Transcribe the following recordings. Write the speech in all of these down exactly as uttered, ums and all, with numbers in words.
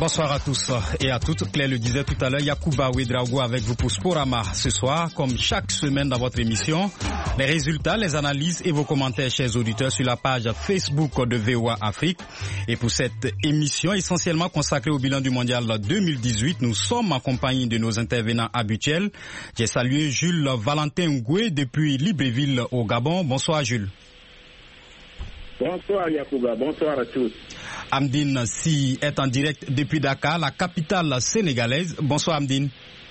Bonsoir à tous et à toutes. Claire le disait tout à l'heure, Yacouba Ouedraogo avec vous pour Sporama ce soir. Comme chaque semaine dans votre émission, les résultats, les analyses et vos commentaires, chers auditeurs, sur la page Facebook de V O A Afrique. Et pour cette émission essentiellement consacrée au bilan du mondial deux mille dix-huit, nous sommes en compagnie de nos intervenants habituels. J'ai salué Jules Valentin Ngoué depuis Libreville au Gabon. Bonsoir Jules. Bonsoir Yacouba, bonsoir à tous. Amdine Si est en direct depuis Dakar, la capitale sénégalaise. Bonsoir Amdine.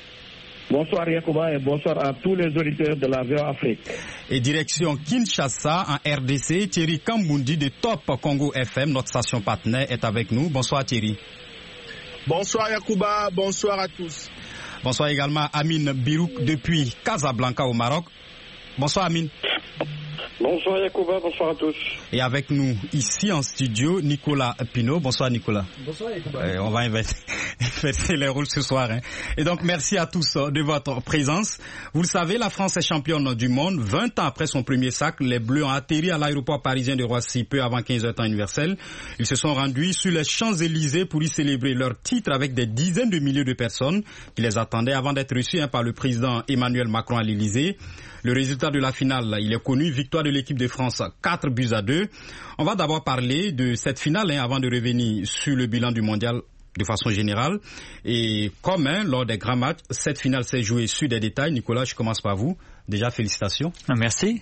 Bonsoir Yacouba et bonsoir à tous les auditeurs de la V O A Afrique. Et direction Kinshasa en R D C, Thierry Kambundi de Top Congo F M, notre station partenaire, est avec nous. Bonsoir Thierry. Bonsoir Yacouba, bonsoir à tous. Bonsoir également Amine Birouk depuis Casablanca au Maroc. Bonsoir Amine. Bonsoir Yacouba, bonsoir à tous. Et avec nous ici en studio, Nicolas Pinault. Bonsoir Nicolas. Bonsoir Yacouba. Euh, on va inverser les rôles ce soir. Hein. Et donc merci à tous de votre présence. Vous le savez, la France est championne du monde. vingt ans après son premier sac, les Bleus ont atterri à l'aéroport parisien de Roissy peu avant quinze heures temps universel. Ils se sont rendus sur les Champs-Élysées pour y célébrer leur titre avec des dizaines de milliers de personnes qui les attendaient avant d'être reçus hein, par le président Emmanuel Macron à l'Élysée. Le résultat de la finale, il est connu, victoire de l'équipe de France, quatre buts à deux. On va d'abord parler de cette finale hein, avant de revenir sur le bilan du mondial de façon générale. Et comme hein, lors des grands matchs, cette finale s'est jouée sur des détails. Nicolas, je commence par vous. Déjà, félicitations. Merci.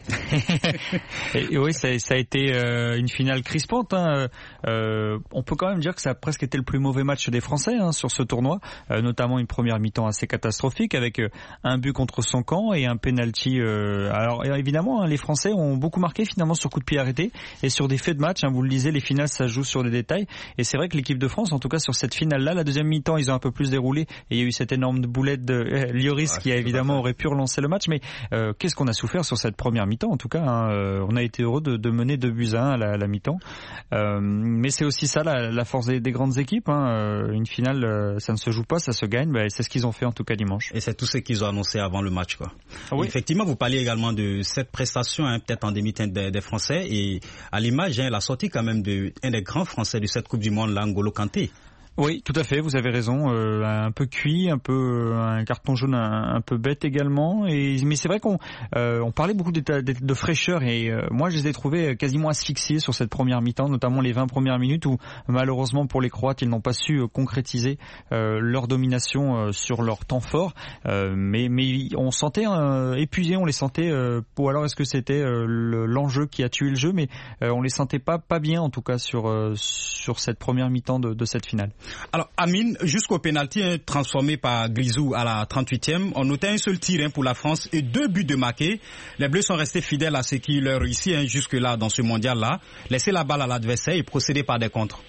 et, et oui, ça, ça a été euh, une finale crispante. Hein. Euh, on peut quand même dire que ça a presque été le plus mauvais match des Français hein, sur ce tournoi, euh, notamment une première mi-temps assez catastrophique avec euh, un but contre son camp et un penalty. Euh, alors évidemment, hein, les Français ont beaucoup marqué finalement sur coup de pied arrêté et sur des faits de match. Hein, vous le disiez, les finales ça joue sur des détails. Et c'est vrai que l'équipe de France, en tout cas sur cette finale-là, la deuxième mi-temps, ils ont un peu plus déroulé et il y a eu cette énorme boulette de euh, Lloris ah, qui a évidemment aurait pu relancer le match, mais Euh, qu'est-ce qu'on a souffert sur cette première mi-temps en tout cas hein, euh, on a été heureux de, de mener deux buts à un à la, à la mi-temps euh, mais c'est aussi ça la, la force des, des grandes équipes hein. euh, une finale euh, ça ne se joue pas, ça se gagne, bah, c'est ce qu'ils ont fait en tout cas dimanche. Et c'est tout ce qu'ils ont annoncé avant le match quoi. Oui. Effectivement vous parliez également de cette prestation hein, peut-être en demi-teinte des, des Français et à l'image hein, la sortie quand même de un des grands Français de cette Coupe du Monde, N'Golo Kanté. Oui, tout à fait, vous avez raison, euh, un peu cuit, un peu un carton jaune un, un peu bête également. Et mais c'est vrai qu'on euh, on parlait beaucoup de, de, de fraîcheur et euh, moi je les ai trouvés quasiment asphyxiés sur cette première mi-temps, notamment les vingt premières minutes où malheureusement pour les Croates ils n'ont pas su euh, concrétiser euh, leur domination euh, sur leur temps fort. Euh, mais mais on sentait euh, épuisés, on les sentait. Euh, ou alors est-ce que c'était euh, le, l'enjeu qui a tué le jeu, mais euh, on les sentait pas pas bien en tout cas sur euh, sur cette première mi-temps de, de cette finale. Alors Amine, jusqu'au pénalty hein, transformé par Grisou à la trente-huitième, on notait un seul tir hein, pour la France et deux buts de marqués. Les Bleus sont restés fidèles à ce qui leur réussit hein, jusque-là dans ce mondial-là. Laisser la balle à l'adversaire et procéder par des contres.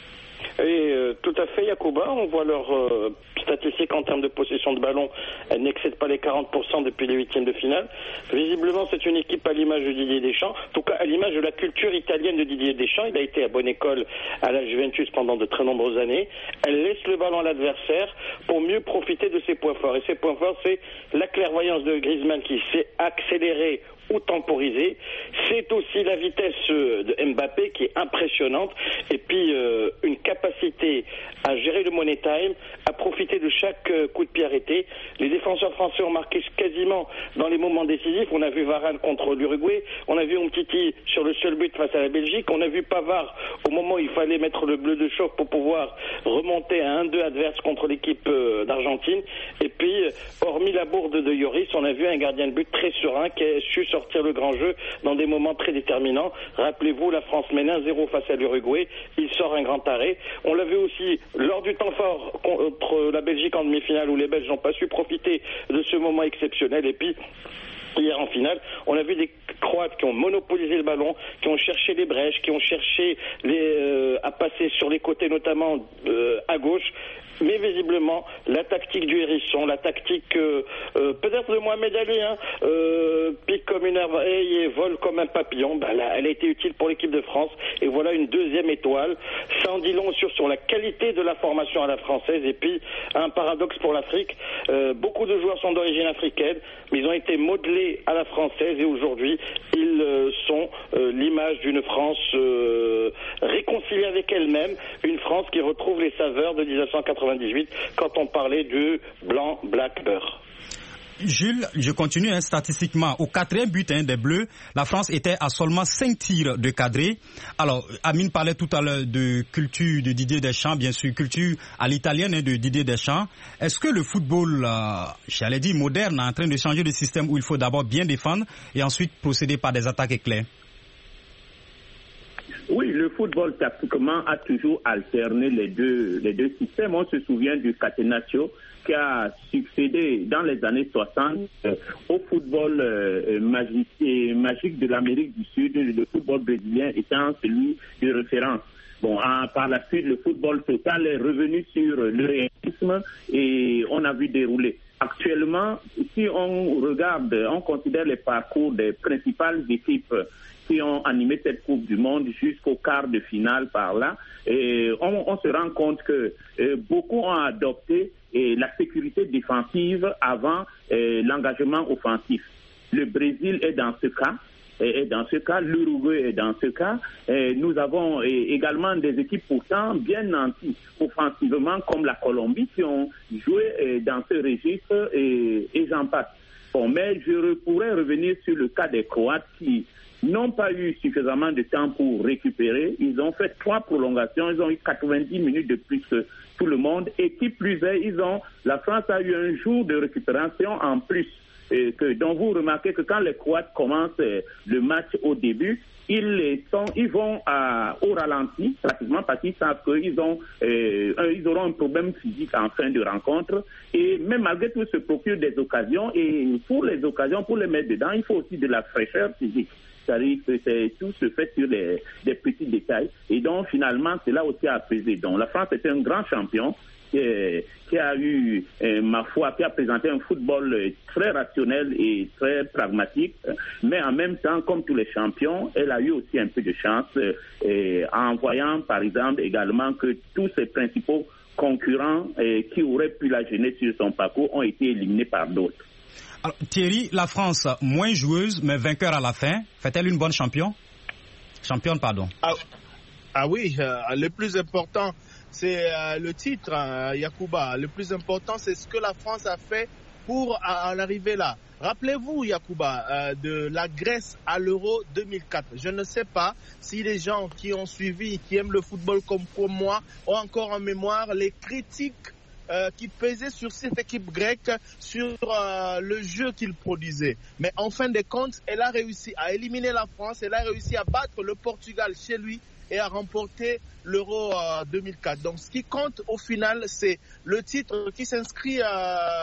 Et euh, tout à fait Yacouba, on voit leurs euh, statistiques en termes de possession de ballon, elles n'excèdent pas les quarante pour cent depuis les huitièmes de finale. Visiblement c'est une équipe à l'image de Didier Deschamps, en tout cas à l'image de la culture italienne de Didier Deschamps. Il a été à bonne école à la Juventus pendant de très nombreuses années. Elle laisse le ballon à l'adversaire pour mieux profiter de ses points forts. Et ses points forts c'est la clairvoyance de Griezmann qui s'est accéléré ou temporiser. C'est aussi la vitesse de Mbappé qui est impressionnante et puis euh, une capacité à gérer le money time, à profiter de chaque euh, coup de pied arrêté. Les défenseurs français ont marqué quasiment dans les moments décisifs. On a vu Varane contre l'Uruguay, on a vu Umtiti sur le seul but face à la Belgique, on a vu Pavard au moment où il fallait mettre le bleu de choc pour pouvoir remonter à un deux adverse contre l'équipe euh, d'Argentine. Et puis, euh, hormis la bourde de Lloris, on a vu un gardien de but très serein qui a su sortir le grand jeu dans des moments très déterminants. Rappelez-vous, la France mène un zéro face à l'Uruguay, il sort un grand arrêt. On l'a vu aussi lors du temps fort contre la Belgique en demi-finale où les Belges n'ont pas su profiter de ce moment exceptionnel. Et puis hier en finale, on a vu des Croates qui ont monopolisé le ballon, qui ont cherché les brèches, qui ont cherché les, euh, à passer sur les côtés, notamment euh, à gauche. mais visiblement la tactique du hérisson, la tactique euh, euh, peut-être de Mohamed Ali, hein, euh, pique comme une merveille et vole comme un papillon, ben là, elle a été utile pour l'équipe de France, et voilà une deuxième étoile. Ça en dit long sur, sur la qualité de la formation à la française, et puis un paradoxe pour l'Afrique, euh, beaucoup de joueurs sont d'origine africaine, mais ils ont été modelés à la française, et aujourd'hui ils euh, sont euh, l'image d'une France euh, réconciliée avec elle-même, une France qui retrouve les saveurs de dix-neuf cent quatre-vingt-dix-huit quand on parlait du blanc, black, beurre. Jules, je continue hein, statistiquement. Au quatrième but hein, des Bleus, la France était à seulement cinq tirs de cadré. Alors, Amine parlait tout à l'heure de culture de Didier Deschamps, bien sûr, culture à l'italienne hein, de Didier Deschamps. Est-ce que le football, euh, j'allais dire moderne, est en train de changer de système où il faut d'abord bien défendre et ensuite procéder par des attaques éclairs? Oui, le football tactiquement a toujours alterné les deux, les deux systèmes. On se souvient du Catenaccio qui a succédé dans les années soixante euh, au football euh, magique, magique de l'Amérique du Sud, le football brésilien étant celui de référence. Bon, hein, par la suite, le football total est revenu sur le réalisme et on a vu dérouler. Actuellement, si on regarde, on considère les parcours des principales équipes qui ont animé cette Coupe du Monde jusqu'au quart de finale par là, et on, on se rend compte que euh, beaucoup ont adopté et la sécurité défensive avant euh, l'engagement offensif. Le Brésil est dans ce cas, et dans ce cas, l'Uruguay est dans ce cas. Et nous avons et également des équipes pourtant bien nanties offensivement comme la Colombie qui ont joué dans ce registre et, et j'en passe. Bon, mais je pourrais revenir sur le cas des Croates qui n'ont pas eu suffisamment de temps pour récupérer. Ils ont fait trois prolongations, ils ont eu quatre-vingt-dix minutes de plus que tout le monde. Et qui plus est, ils ont, la France a eu un jour de récupération en plus. Et que, donc vous remarquez que quand les Croates commencent le match au début, ils, sont, ils vont à, au ralenti pratiquement parce qu'ils savent qu'ils ont, euh, un, ils auront un problème physique en fin de rencontre. Et même malgré tout, se procurent des occasions. Et pour les occasions, pour les mettre dedans, il faut aussi de la fraîcheur physique. C'est-à-dire que c'est, tout se fait sur les, des petits détails. Et donc, finalement, cela aussi a pesé. Donc, la France était un grand champion qui, est, qui a eu, euh, ma foi, qui a présenté un football très rationnel et très pragmatique. Mais en même temps, comme tous les champions, elle a eu aussi un peu de chance euh, en voyant, par exemple, également que tous ses principaux concurrents euh, qui auraient pu la gêner sur son parcours ont été éliminés par d'autres. Alors, Thierry, la France, moins joueuse, mais vainqueur à la fin, fait-elle une bonne champion Championne, pardon. Ah, ah oui, euh, le plus important, c'est euh, le titre, hein, Yacouba. Le plus important, c'est ce que la France a fait pour en arriver là. Rappelez-vous, Yacouba, euh, de la Grèce à l'Euro deux mille quatre. Je ne sais pas si les gens qui ont suivi, qui aiment le football comme, comme moi, ont encore en mémoire les critiques Euh, qui pesait sur cette équipe grecque, sur euh, le jeu qu'il produisait. Mais en fin de compte, elle a réussi à éliminer la France, elle a réussi à battre le Portugal chez lui et à remporter l'Euro euh, deux mille quatre. Donc ce qui compte au final, c'est le titre qui s'inscrit euh,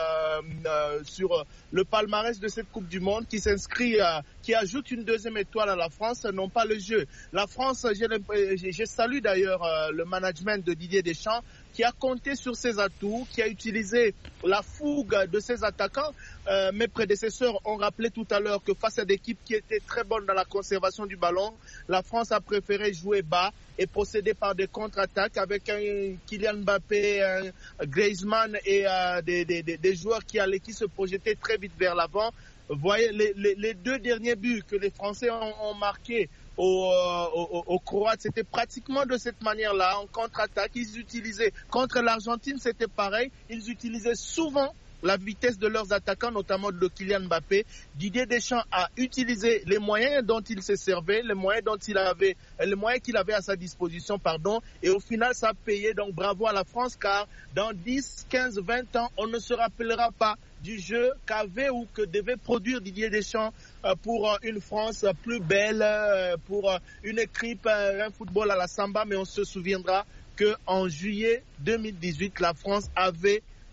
euh, sur le palmarès de cette Coupe du Monde, qui s'inscrit, euh, qui ajoute une deuxième étoile à la France, non pas le jeu. La France, je, je salue d'ailleurs euh, le management de Didier Deschamps, qui a compté sur ses atouts, qui a utilisé la fougue de ses attaquants. Euh, mes prédécesseurs ont rappelé tout à l'heure que face à des équipes qui étaient très bonnes dans la conservation du ballon, la France a préféré jouer bas et procéder par des contre-attaques avec un Kylian Mbappé, un Griezmann et euh, des, des, des joueurs qui, allaient, qui se projetaient très vite vers l'avant. Vous voyez, les, les, les deux derniers buts que les Français ont, ont marqués Aux, aux, aux Croates, c'était pratiquement de cette manière-là, en contre-attaque. Ils utilisaient, contre l'Argentine, c'était pareil, ils utilisaient souvent la vitesse de leurs attaquants, notamment de Kylian Mbappé. Didier Deschamps a utilisé les moyens dont il se servait, les moyens dont il avait, les moyens qu'il avait à sa disposition, pardon, et au final, ça a payé. Donc bravo à la France, car dans dix, quinze, vingt ans, on ne se rappellera pas du jeu qu'avait ou que devait produire Didier Deschamps pour une France plus belle, pour une équipe, un football à la samba, mais on se souviendra qu'en juillet deux mille dix-huit, la France avait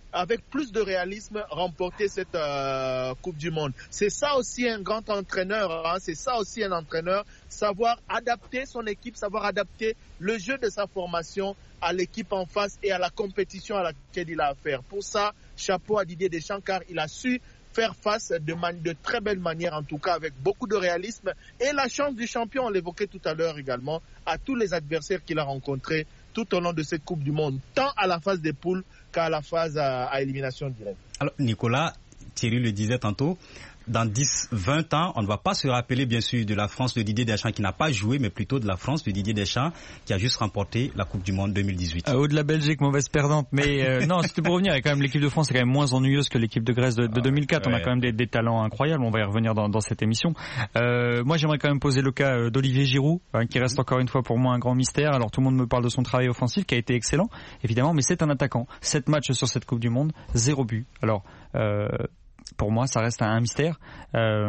avec plus de réalisme, remporter cette euh, Coupe du Monde. C'est ça aussi un grand entraîneur, hein, c'est ça aussi un entraîneur, savoir adapter son équipe, savoir adapter le jeu de sa formation à l'équipe en face et à la compétition à laquelle il a affaire. Pour ça, chapeau à Didier Deschamps, car il a su faire face de, man- de très belle manière, en tout cas avec beaucoup de réalisme. Et la chance du champion, on l'évoquait tout à l'heure également, à tous les adversaires qu'il a rencontrés tout au long de cette Coupe du Monde, tant à la phase des poules qu'à la phase à, à élimination directe. Alors Nicolas, Thierry le disait tantôt, dans dix, vingt ans, on ne va pas se rappeler bien sûr de la France de Didier Deschamps qui n'a pas joué, mais plutôt de la France de Didier Deschamps qui a juste remporté la Coupe du Monde deux mille dix-huit. Euh, au de la Belgique, mauvaise perdante. Mais euh, non, c'était pour revenir. Quand même, l'équipe de France est quand même moins ennuyeuse que l'équipe de Grèce de, de deux mille quatre. Ouais. On a quand même des, des talents incroyables. On va y revenir dans, dans cette émission. Euh, moi, j'aimerais quand même poser le cas d'Olivier Giroud, hein, qui reste encore une fois pour moi un grand mystère. Alors tout le monde me parle de son travail offensif qui a été excellent, évidemment, mais c'est un attaquant. Sept matchs sur cette Coupe du Monde, zéro but. Alors euh, pour moi, ça reste un mystère. Euh,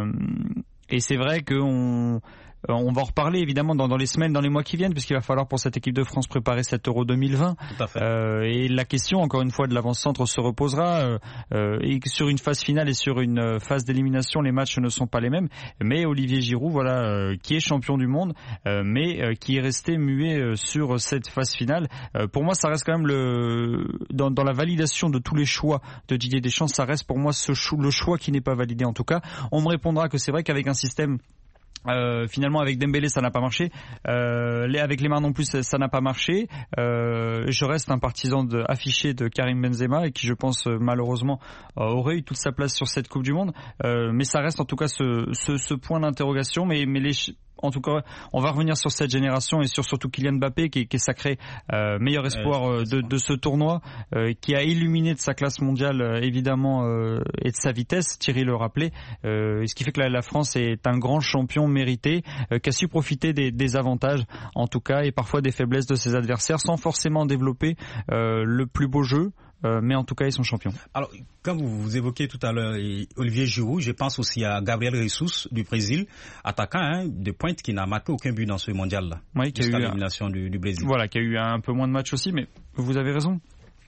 et c'est vrai qu'on on va en reparler évidemment dans, dans les semaines, dans les mois qui viennent, puisqu'il va falloir pour cette équipe de France préparer cet Euro deux mille vingt. Tout à fait. Euh, et la question, encore une fois, de l'avant-centre se reposera. Euh, euh, et sur une phase finale et sur une phase d'élimination, les matchs ne sont pas les mêmes. Mais Olivier Giroud, voilà, euh, qui est champion du monde, euh, mais euh, qui est resté muet euh, sur cette phase finale. Euh, pour moi, ça reste quand même le dans, dans la validation de tous les choix de Didier Deschamps, ça reste pour moi ce cho- le choix qui n'est pas validé. En tout cas, on me répondra que c'est vrai qu'avec un système Euh, finalement avec Dembélé ça n'a pas marché, euh, les, avec Lemar non plus ça, ça n'a pas marché. Euh, je reste un partisan de, affiché de Karim Benzema et qui je pense malheureusement euh, aurait eu toute sa place sur cette Coupe du Monde, euh, mais ça reste en tout cas ce, ce, ce point d'interrogation. Mais, mais les En tout cas, on va revenir sur cette génération et sur surtout Kylian Mbappé qui, qui est sacré euh, meilleur espoir euh, de, de ce tournoi, euh, qui a illuminé de sa classe mondiale euh, évidemment euh, et de sa vitesse, Thierry le rappelait, euh, ce qui fait que la, la France est un grand champion mérité, euh, qui a su profiter des, des avantages en tout cas et parfois des faiblesses de ses adversaires sans forcément développer euh, le plus beau jeu. Euh, mais en tout cas, ils sont champions. Alors, quand vous, vous évoquez tout à l'heure Olivier Giroud, je pense aussi à Gabriel Jesus du Brésil, attaquant hein, de pointe qui n'a marqué aucun but dans ce mondial-là, oui, jusqu'à l'élimination du, du Brésil. Voilà, qui a eu un peu moins de matchs aussi, mais vous avez raison.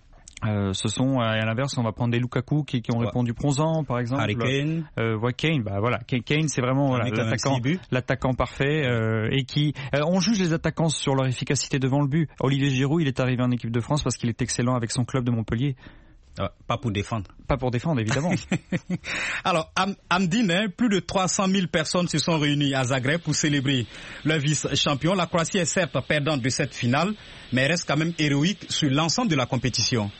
Euh, ce sont, à l'inverse, on va prendre des Lukaku qui, qui ont ouais. répondu bronzant, par exemple. Harry Kane. Euh, ouais, Kane, bah voilà. Kane, c'est vraiment voilà, l'attaquant, l'attaquant parfait, euh, et qui, euh, on juge les attaquants sur leur efficacité devant le but. Olivier Giroud, il est arrivé en équipe de France parce qu'il est excellent avec son club de Montpellier. Euh, pas pour défendre. Pas pour défendre, évidemment. Alors, Am- Amdine, hein, plus de trois cent mille personnes se sont réunies à Zagreb pour célébrer le vice-champion. La Croatie est certes perdante de cette finale, mais reste quand même héroïque sur l'ensemble de la compétition.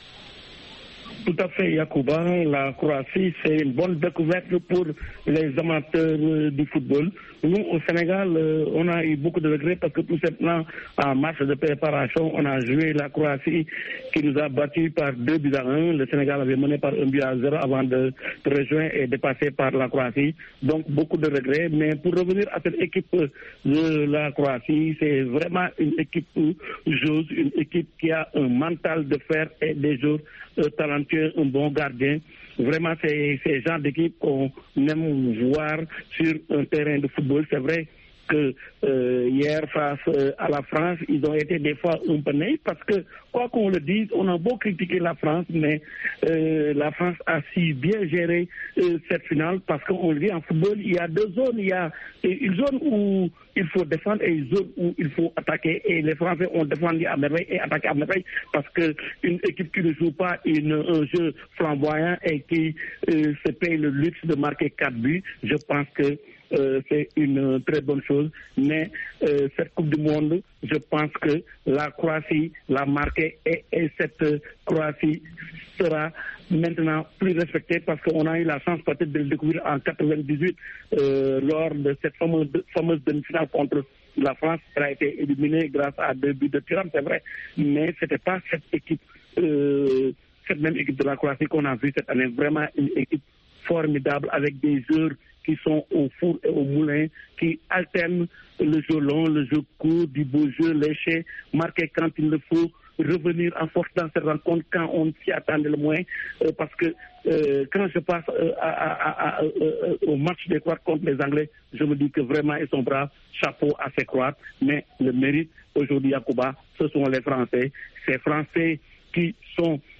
Tout à fait, Yacouba. La Croatie, c'est une bonne découverte pour les amateurs euh, du football. Nous, au Sénégal, euh, on a eu beaucoup de regrets parce que tout simplement, en match de préparation, on a joué la Croatie qui nous a battus par deux buts à un. Le Sénégal avait mené par un but à zéro avant de rejoindre et de passer par la Croatie. Donc, beaucoup de regrets. Mais pour revenir à cette équipe de la Croatie, c'est vraiment une équipe joueuse, une équipe qui a un mental de fer et des joueurs euh, talentueux, un bon gardien. Vraiment, c'est ce genre d'équipe qu'on aime voir sur un terrain de football. C'est vrai que euh, hier, face euh, à la France, ils ont été des fois un peu naïfs parce que, quoi qu'on le dise, on a beau critiquer la France, mais euh, la France a su bien gérer euh, cette finale parce qu'on le dit en football, il y a deux zones. Il y a une zone où il faut défendre et une zone où il faut attaquer. Et les Français ont défendu à merveille et attaqué à merveille parce qu'une équipe qui ne joue pas une, un jeu flamboyant et qui euh, se paye le luxe de marquer quatre buts, je pense que Euh, c'est une très bonne chose, mais euh, cette Coupe du Monde, je pense que la Croatie l'a marqué et, et cette Croatie sera maintenant plus respectée parce qu'on a eu la chance peut-être de le découvrir en quatre-vingt-dix-huit euh, lors de cette fameuse, fameuse demi-finale contre la France. Elle a été éliminée grâce à deux buts de Thuram, c'est vrai, mais c'était pas cette équipe, euh, cette même équipe de la Croatie qu'on a vue cette année. Vraiment une équipe formidable avec des joueurs qui sont au four et au moulin, qui alternent le jeu long, le jeu court, du beau jeu léché, marquer quand il le faut, revenir en force dans cette rencontre quand on s'y attendait le moins, euh, parce que euh, quand je passe euh, à, à, à, euh, au match des Croates contre les Anglais, je me dis que vraiment ils sont braves, chapeau à ces Croates, mais le mérite aujourd'hui à Cuba, ce sont les Français, ces Français qui sont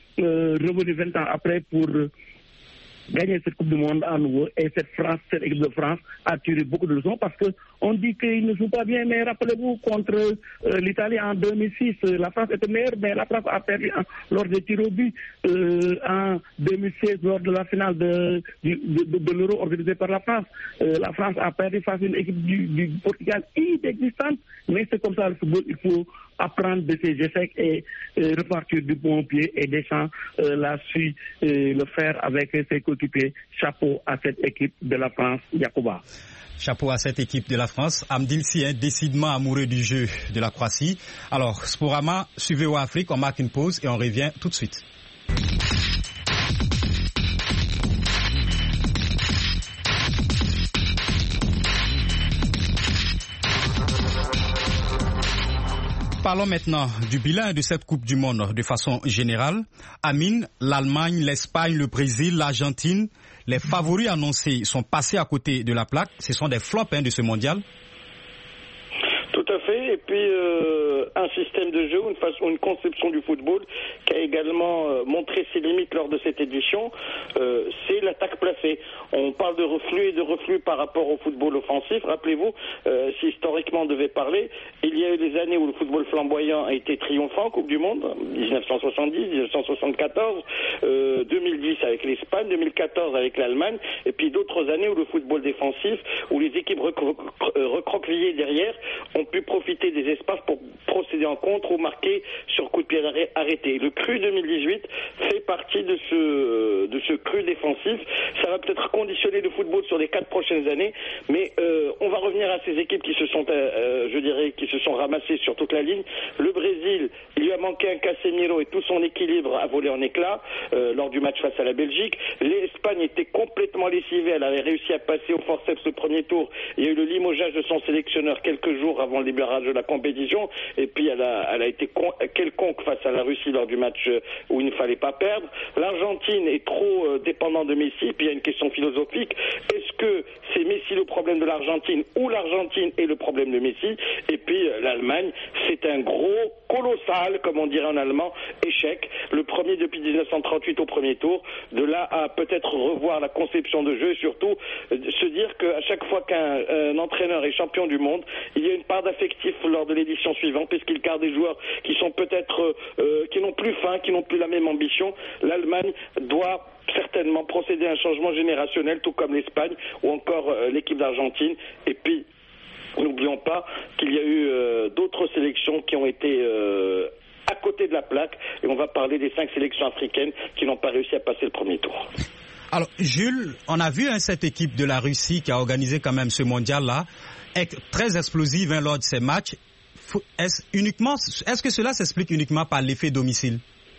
euh, revenus vingt ans après pour euh, gagner cette Coupe du Monde à nouveau. Et cette France, cette équipe de France a tiré beaucoup de leçons parce qu'on dit qu'ils ne jouent pas bien, mais rappelez-vous, contre euh, l'Italie en deux mille six, euh, la France était meilleure, mais la France a perdu hein, lors des tirs au but. Euh, en deux mille seize, lors de la finale de, de, de, de l'Euro organisée par la France, euh, la France a perdu face à une équipe du, du Portugal inexistante, mais c'est comme ça le football, il faut apprendre de ses échecs et euh, repartir du bon pied, et Deschamps euh, l'a su euh, le faire avec ses coéquipiers. Chapeau à cette équipe de la France, Yacouba. Chapeau à cette équipe de la France. Amdil Si est décidément amoureux du jeu de la Croatie. Alors, Sporama, suivez au Afrique, on marque une pause et on revient tout de suite. Parlons maintenant du bilan de cette Coupe du Monde de façon générale. Amine, l'Allemagne, l'Espagne, le Brésil, l'Argentine, les favoris annoncés sont passés à côté de la plaque. Ce sont des flops hein, de ce mondial. Tout à fait. Et puis euh, un système de jeu, une façon, une conception du football qui a également euh, montré ses limites lors de cette édition. Euh, c'est l'attaque placée. On parle de reflux et de reflux par rapport au football offensif. Rappelez-vous, euh, si historiquement on devait parler, il y a eu des années où le football flamboyant a été triomphant en Coupe du Monde, dix-neuf cent soixante-dix, dix-neuf cent soixante-quatorze, euh, deux mille dix avec l'Espagne, deux mille quatorze avec l'Allemagne, et puis d'autres années où le football défensif, où les équipes recro- recroquevillées derrière ont pu profiter des espaces pour procéder en contre ou marquer sur coup de pied arrêté. Le cru deux mille dix-huit fait partie de ce, de ce cru défensif. Ça va peut-être conditionner le football sur les quatre prochaines années, mais euh, on va revenir à ces équipes qui se sont, euh, je dirais, qui se sont ramassées sur toute la ligne. Le Brésil, il lui a manqué un Casemiro et tout son équilibre a volé en éclats euh, lors du match face à la Belgique. L'Espagne était complètement lessivée, elle avait réussi à passer au forceps le premier tour. Il y a eu le limogeage de son sélectionneur quelques jours avant le démarrage de la compétition, et puis elle a, elle a été con, quelconque face à la Russie lors du match où il ne fallait pas perdre. L'Argentine est trop euh, dépendante de Messi, puis il y a une question philosophique. Est-ce que c'est Messi le problème de l'Argentine ou l'Argentine est le problème de Messi? Et puis euh, l'Allemagne, c'est un gros, colossal, comme on dirait en allemand, échec. Le premier depuis dix-neuf cent trente-huit au premier tour. De là à peut-être revoir la conception de jeu et surtout euh, se dire qu'à chaque fois qu'un un entraîneur est champion du monde, il y a une part d'affectif lors de l'édition suivante, puisqu'il garde des joueurs qui sont peut-être, euh, qui n'ont plus faim, qui n'ont plus la même ambition. L'Allemagne doit certainement procéder à un changement générationnel, tout comme l'Espagne ou encore euh, l'équipe d'Argentine. Et puis, n'oublions pas qu'il y a eu euh, d'autres sélections qui ont été euh, à côté de la plaque, et on va parler des cinq sélections africaines qui n'ont pas réussi à passer le premier tour. Alors, Jules, on a vu hein, cette équipe de la Russie qui a organisé quand même ce mondial-là, est très explosive hein, lors de ces matchs. Est-ce, uniquement, est-ce que cela s'explique uniquement par l'effet domicile?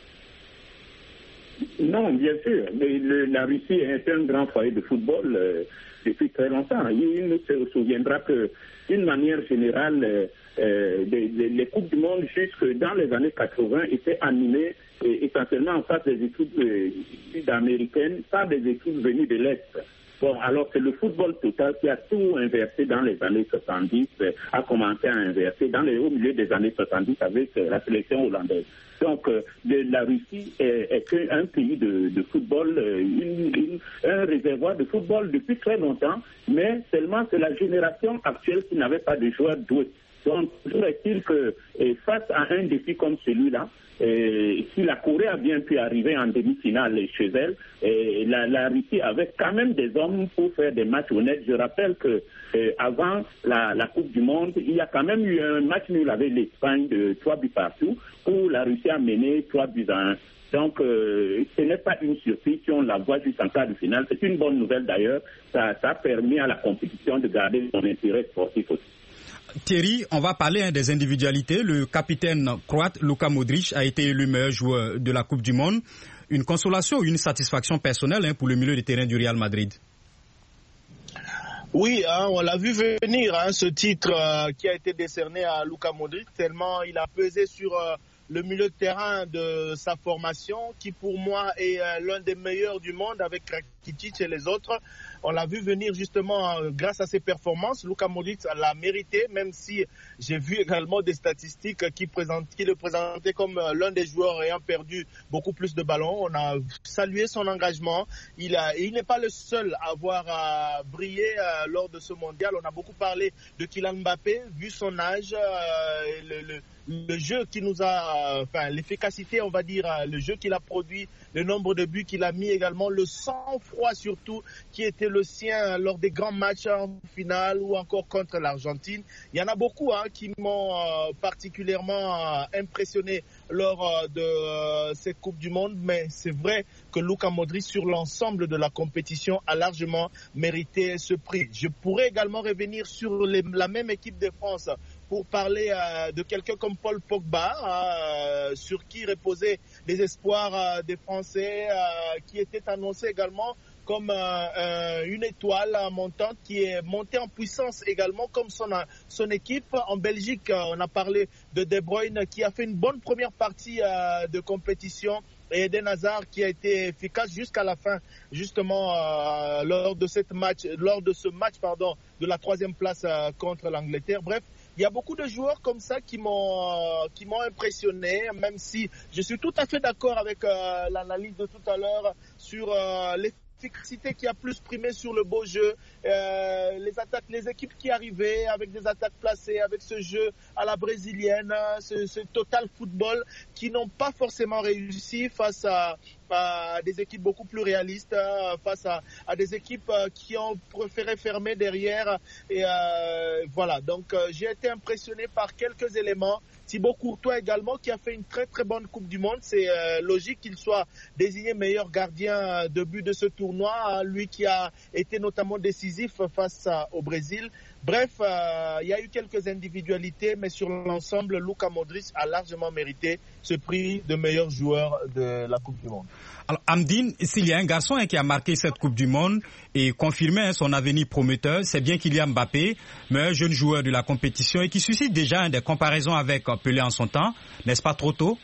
Non, bien sûr. Le, le, la Russie est un grand foyer de football euh, depuis très longtemps. Il ne se souviendra que, d'une manière générale, euh, euh, les, les, les Coupes du Monde jusque dans les années quatre-vingts étaient animées euh, essentiellement en face des équipes euh, sud-américaines, pas des équipes venues de l'Est. Bon, alors c'est le football total qui a tout inversé dans les années soixante-dix, euh, a commencé à inverser dans les, au milieu des années soixante-dix avec euh, la sélection hollandaise. Donc, euh, de, la Russie est, est un pays de, de football, euh, une, une, un réservoir de football depuis très longtemps, mais seulement c'est la génération actuelle qui n'avait pas de joueurs doués. Donc, toujours est-il que et face à un défi comme celui-là, et si la Corée a bien pu arriver en demi-finale chez elle, et la, la Russie avait quand même des hommes pour faire des matchs honnêtes. Je rappelle que euh, avant la, la Coupe du Monde, il y a quand même eu un match nul avec l'Espagne de trois buts partout, où la Russie a mené trois buts à un. Donc, euh, ce n'est pas une surprise si on la voit jusqu'en quart de finale. C'est une bonne nouvelle d'ailleurs. Ça, ça a permis à la compétition de garder son intérêt sportif aussi. Thierry, on va parler hein, des individualités. Le capitaine croate Luka Modric a été élu meilleur joueur de la Coupe du Monde. Une consolation ou une satisfaction personnelle hein, pour le milieu de terrain du Real Madrid? Oui, hein, on l'a vu venir, hein, ce titre euh, qui a été décerné à Luka Modric, tellement il a pesé sur euh, le milieu de terrain de sa formation, qui pour moi est euh, l'un des meilleurs du monde avec Rakitic et les autres. On l'a vu venir justement euh, grâce à ses performances. Luka Modric l'a mérité, même si j'ai vu également des statistiques qui, présentent, qui le présentaient comme euh, l'un des joueurs ayant perdu beaucoup plus de ballons. On a salué son engagement. Il, a, il n'est pas le seul à avoir euh, brillé euh, lors de ce mondial. On a beaucoup parlé de Kylian Mbappé, vu son âge, euh, le, le le jeu qui nous a, enfin l'efficacité, on va dire, le jeu qu'il a produit, le nombre de buts qu'il a mis également, le sang-froid surtout qui était le sien lors des grands matchs en finale ou encore contre l'Argentine. Il y en a beaucoup hein, qui m'ont euh, particulièrement euh, impressionné lors euh, de euh, cette Coupe du Monde, mais c'est vrai que Luka Modric sur l'ensemble de la compétition a largement mérité ce prix. Je pourrais également revenir sur les, la même équipe de France pour parler euh, de quelqu'un comme Paul Pogba, euh, sur qui reposaient les espoirs euh, des Français, euh, qui était annoncé également comme euh, euh, une étoile montante, qui est montée en puissance également comme son, son équipe. En Belgique, euh, on a parlé de De Bruyne, qui a fait une bonne première partie euh, de compétition, et Eden Hazard qui a été efficace jusqu'à la fin, justement euh, lors de cette match, lors de ce match pardon, de la troisième place euh, contre l'Angleterre. Bref, il y a beaucoup de joueurs comme ça qui m'ont qui m'ont impressionné, même si je suis tout à fait d'accord avec euh, l'analyse de tout à l'heure sur euh, l'efficacité qui a plus primé sur le beau jeu, euh, les attaques, les équipes qui arrivaient avec des attaques placées, avec ce jeu à la brésilienne, ce, ce total football qui n'ont pas forcément réussi face à à des équipes beaucoup plus réalistes, euh, face à, à des équipes euh, qui ont préféré fermer derrière. Et euh, voilà, donc euh, j'ai été impressionné par quelques éléments. Thibaut Courtois également, qui a fait une très très bonne Coupe du Monde. C'est euh, logique qu'il soit désigné meilleur gardien de but de ce tournoi, hein, lui qui a été notamment décisif face à, au Brésil. Bref, euh, il y a eu quelques individualités, mais sur l'ensemble, Luka Modric a largement mérité ce prix de meilleur joueur de la Coupe du Monde. Alors, Amdine, s'il y a un garçon hein, qui a marqué cette Coupe du Monde et confirmé hein, son avenir prometteur, c'est bien Kylian Mbappé, mais un jeune joueur de la compétition et qui suscite déjà hein, des comparaisons avec Pelé en son temps. N'est-ce pas trop tôt?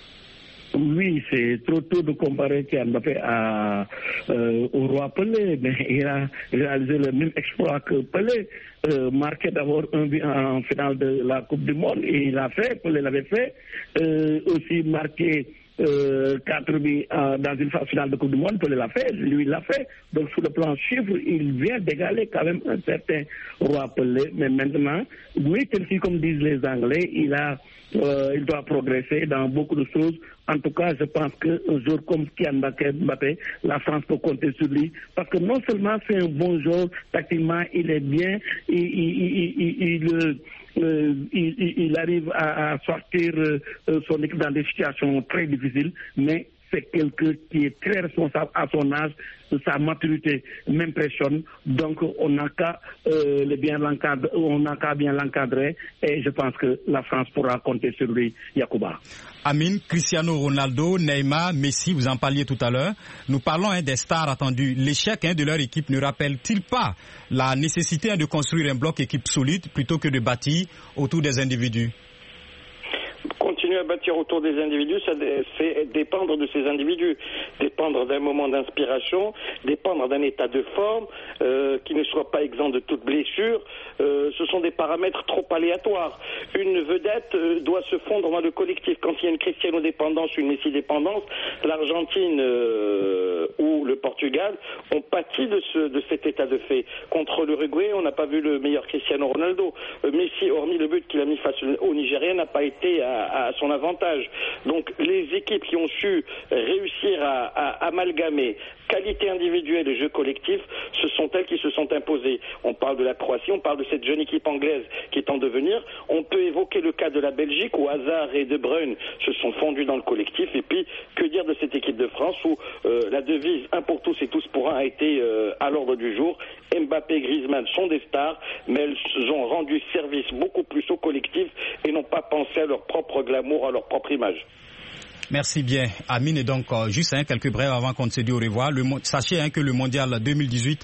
Oui, c'est trop tôt de comparer Kylian Mbappé à, euh, au roi Pelé, mais il a réalisé le même exploit que Pelé, euh, marqué d'abord un but en finale de la Coupe du Monde, et il l'a fait, Pelé l'avait fait, euh, aussi marqué euh, quatre buts euh, dans une phase finale de Coupe du Monde, Pelé l'a fait, lui il l'a fait, donc sur le plan chiffre, il vient d'égaler quand même un certain roi Pelé, mais maintenant, oui, comme disent les Anglais, il a Euh, il doit progresser dans beaucoup de choses. En tout cas, je pense qu'un joueur comme Kylian Mbappé, la France peut compter sur lui. Parce que non seulement c'est un bon joueur, tactiquement, il est bien, il, il, il, il, il, euh, il, il arrive à, à sortir euh, son équipe dans des situations très difficiles, mais c'est quelqu'un qui est très responsable à son âge, sa maturité m'impressionne, donc on n'a qu'à euh, le bien l'encadrer, on n'a qu'à bien l'encadrer, et je pense que la France pourra compter sur lui, Yacouba. Amine, Cristiano Ronaldo, Neymar, Messi, vous en parliez tout à l'heure. Nous parlons hein, des stars attendues. L'échec hein, de leur équipe ne rappelle-t-il pas la nécessité hein, de construire un bloc équipe solide plutôt que de bâtir autour des individus? Continuer à bâtir autour des individus, ça c'est dépendre de ces individus, dépendre d'un moment d'inspiration, dépendre d'un état de forme euh, qui ne soit pas exempt de toute blessure. Euh, ce sont des paramètres trop aléatoires. Une vedette euh, doit se fondre dans le collectif. Quand il y a une Cristiano-dépendance ou une Messi-dépendance, l'Argentine euh, ou le Portugal ont pâti de, ce, de cet état de fait. Contre l'Uruguay, on n'a pas vu le meilleur Cristiano Ronaldo. Euh, Messi, hormis le but qu'il a mis face au Nigeria, n'a pas été à, à son avantage. Donc les équipes qui ont su réussir à, à amalgamer qualité individuelle et jeu collectif, ce sont elles qui se sont imposées. On parle de la Croatie, on parle de cette jeune équipe anglaise qui est en devenir. On peut évoquer le cas de la Belgique où Hazard et De Bruyne se sont fondus dans le collectif. Et puis, que dire de cette équipe de France où euh, la devise un pour tous et tous pour un a été euh, à l'ordre du jour. Mbappé et Griezmann sont des stars, mais elles ont rendu service beaucoup plus au collectif et n'ont pas pensé à leur propre glamour, à leur propre image. Merci bien, Amine. Et donc, euh, juste hein, quelques brèves avant qu'on ne se dise au revoir. Le, sachez hein, que le mondial deux mille dix-huit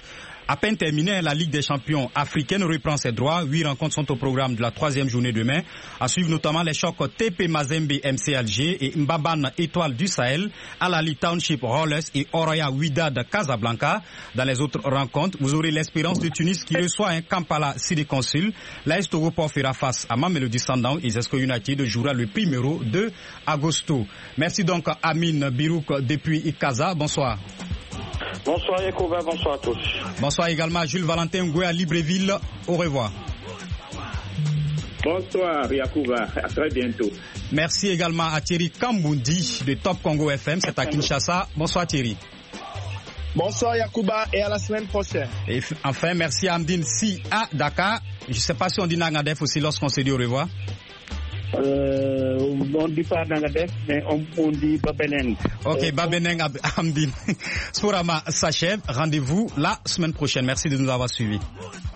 À peine terminée, la Ligue des champions africaine reprend ses droits. Huit rencontres sont au programme de la troisième journée demain. À suivre notamment les chocs T P Mazembe M C Alger et Mbaban Étoile du Sahel, Al-Ali Township Rollers et Oroya Wydad Casablanca. Dans les autres rencontres, vous aurez l'Espérance de Tunis qui reçoit un Kampala City Consul. L'A S Togo fera face à Mamelodi Sundowns et Zesco United jouera le numéro deux agosto. Merci donc à Amine Birouk depuis Ikaza. Bonsoir. Bonsoir Yacouba, bonsoir à tous. Bonsoir également à Jules Valentin Ngoué à Libreville. Au revoir. Bonsoir Yacouba, à très bientôt. Merci également à Thierry Kambundi de Top Congo F M, c'est à Kinshasa. Bonsoir Thierry. Bonsoir Yacouba et à la semaine prochaine. Et enfin, merci à Amdine Si à Dakar. Je ne sais pas si on dit Nangadef aussi lorsqu'on se dit au revoir. Euh, on ne dit pas Nangadef, mais on, on dit Babeneng. Ok, euh, Babeneng Amdine. Sporama s'achève. Rendez-vous la semaine prochaine. Merci de nous avoir suivis.